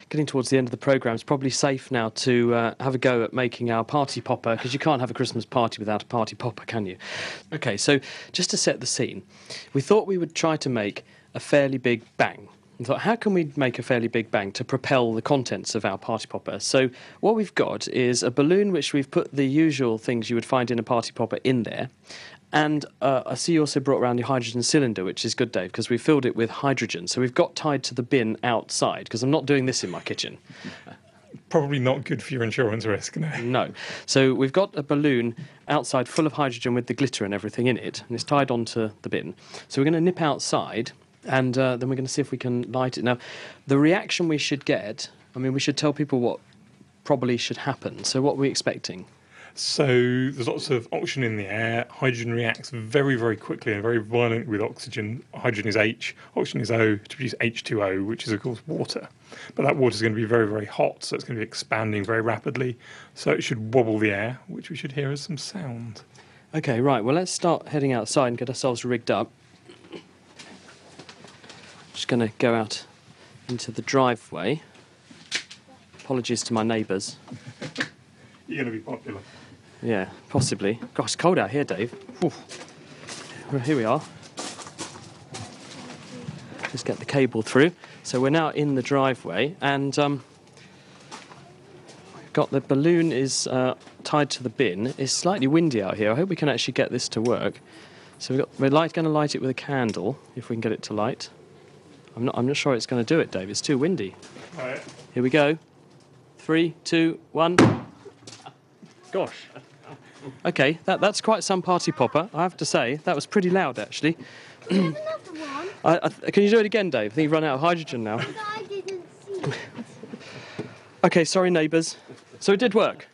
getting towards the end of the programme, it's probably safe now to have a go at making our party popper, because you can't have a Christmas party without a party popper, can you? OK, so just to set the scene, we thought we would try to make a fairly big bang. We thought, how can we make a fairly big bang to propel the contents of our party popper? So what we've got is a balloon which we've put the usual things you would find in a party popper in there. And I see you also brought around your hydrogen cylinder, which is good, Dave, because we filled it with hydrogen. So we've got tied to the bin outside, because I'm not doing this in my kitchen. Probably not good for your insurance risk, no. No. So we've got a balloon outside full of hydrogen with the glitter and everything in it, and it's tied onto the bin. So we're going to nip outside, and then we're going to see if we can light it. Now, the reaction we should get, I mean, we should tell people what probably should happen. So what are we expecting? So there's lots of oxygen in the air. Hydrogen reacts very, very quickly and very violently with oxygen. Hydrogen is H, oxygen is O, to produce H2O, which is, of course, water. But that water is going to be very, very hot, so it's going to be expanding very rapidly. So it should wobble the air, which we should hear as some sound. OK, right. Well, let's start heading outside and get ourselves rigged up. Just going to go out into the driveway. Apologies to my neighbours. You're going to be popular. Yeah, possibly. Gosh, it's cold out here, Dave. Whew. Well, here we are. Just get the cable through. So we're now in the driveway, and we've got the balloon is tied to the bin. It's slightly windy out here. I hope we can actually get this to work. So we're going to light it with a candle, if we can get it to light. I'm not sure it's going to do it, Dave. It's too windy. Right. Here we go. 3, 2, 1. Gosh. OK, that's quite some party popper, I have to say. That was pretty loud, actually. Another one? Can you do it again, Dave? I think you've run out of hydrogen now. I didn't see it. OK, sorry, neighbours. So it did work?